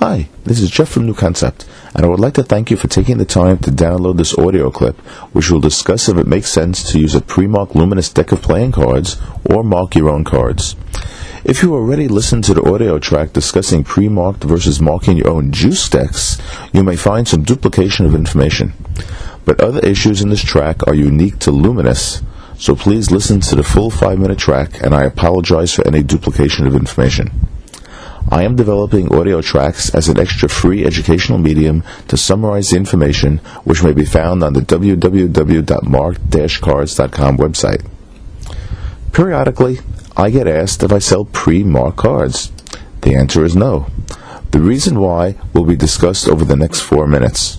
Hi, this is Jeff from New Concept, and I would like to thank you for taking the time to download this audio clip, which will discuss if it makes sense to use a pre-marked luminous deck of playing cards or mark your own cards. If you already listened to the audio track discussing pre-marked versus marking your own juice decks, you may find some duplication of information. But other issues in this track are unique to Luminous, so please listen to the full 5-minute track, and I apologize for any duplication of information. I am developing audio tracks as an extra free educational medium to summarize the information, which may be found on the www.marked-cards.com website. Periodically, I get asked if I sell pre-marked cards. The answer is no. The reason why will be discussed over the next 4 minutes.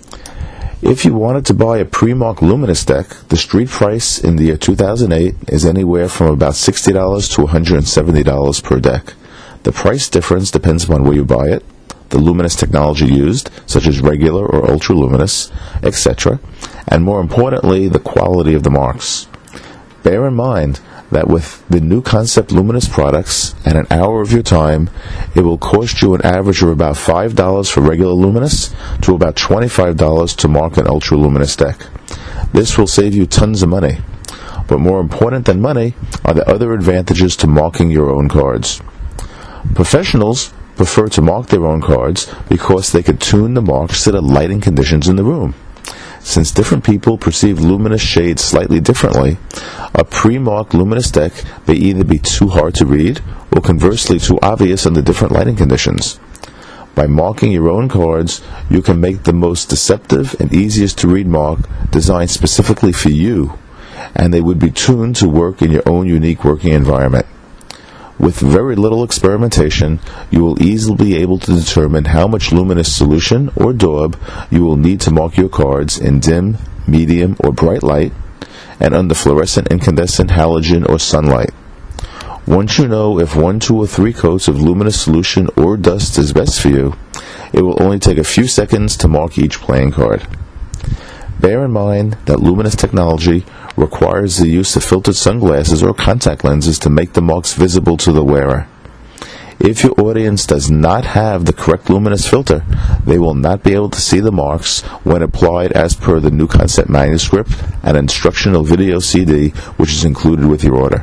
If you wanted to buy a pre-marked Luminous deck, the street price in the year 2008 is anywhere from about $60 to $170 per deck. The price difference depends upon where you buy it, the luminous technology used, such as regular or ultra-luminous, etc., and more importantly, the quality of the marks. Bear in mind that with the New Concept Luminous products and an hour of your time, it will cost you an average of about $5 for regular luminous to about $25 to mark an ultra-luminous deck. This will save you tons of money. But more important than money are the other advantages to marking your own cards. Professionals prefer to mark their own cards because they can tune the marks to the lighting conditions in the room. Since different people perceive luminous shades slightly differently, a pre-marked luminous deck may either be too hard to read or conversely too obvious under different lighting conditions. By marking your own cards, you can make the most deceptive and easiest to read mark designed specifically for you, and they would be tuned to work in your own unique working environment. With very little experimentation, you will easily be able to determine how much luminous solution or daub you will need to mark your cards in dim, medium, or bright light, and under fluorescent, incandescent, halogen, or sunlight. Once you know if 1, 2, or 3 coats of luminous solution or dust is best for you, it will only take a few seconds to mark each playing card. Bear in mind that luminous technology requires the use of filtered sunglasses or contact lenses to make the marks visible to the wearer. If your audience does not have the correct luminous filter, they will not be able to see the marks when applied as per the New Concept manuscript and instructional video CD, which is included with your order.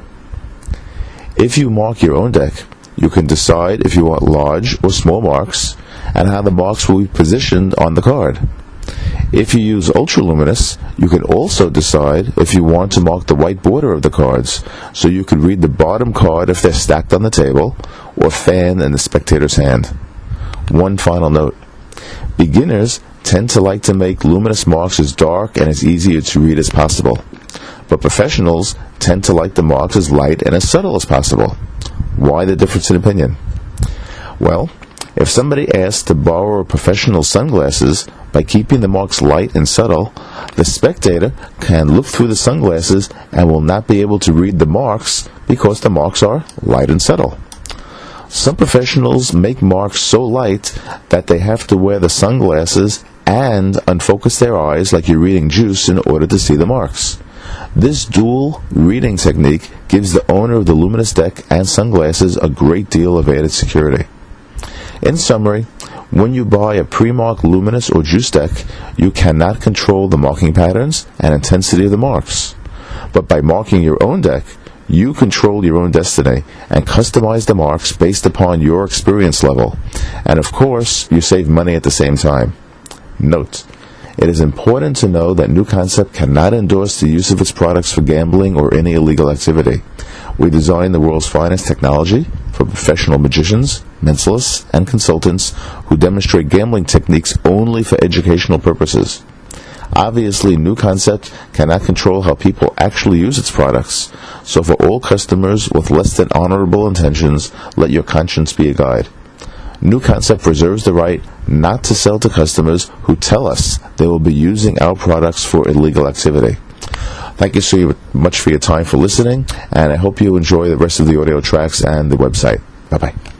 If you mark your own deck, you can decide if you want large or small marks and how the marks will be positioned on the card. If you use ultraluminous, you can also decide if you want to mark the white border of the cards, so you can read the bottom card if they're stacked on the table, or fan in the spectator's hand. One final note. Beginners tend to like to make luminous marks as dark and as easy to read as possible, but professionals tend to like the marks as light and as subtle as possible. Why the difference in opinion? Well, if somebody asks to borrow professional sunglasses, by keeping the marks light and subtle, the spectator can look through the sunglasses and will not be able to read the marks because the marks are light and subtle. Some professionals make marks so light that they have to wear the sunglasses and unfocus their eyes like you're reading juice in order to see the marks. This dual reading technique gives the owner of the luminous deck and sunglasses a great deal of added security. In summary, when you buy a pre-marked luminous or juice deck, you cannot control the marking patterns and intensity of the marks. But by marking your own deck, you control your own destiny and customize the marks based upon your experience level. And of course, you save money at the same time. Note: it is important to know that New Concept cannot endorse the use of its products for gambling or any illegal activity. We design the world's finest technology for professional magicians, mentalists, and consultants who demonstrate gambling techniques only for educational purposes. Obviously, New Concept cannot control how people actually use its products, so for all customers with less than honorable intentions, let your conscience be a guide. New Concept reserves the right not to sell to customers who tell us they will be using our products for illegal activity. Thank you so much for your time for listening, and I hope you enjoy the rest of the audio tracks and the website. Bye-bye.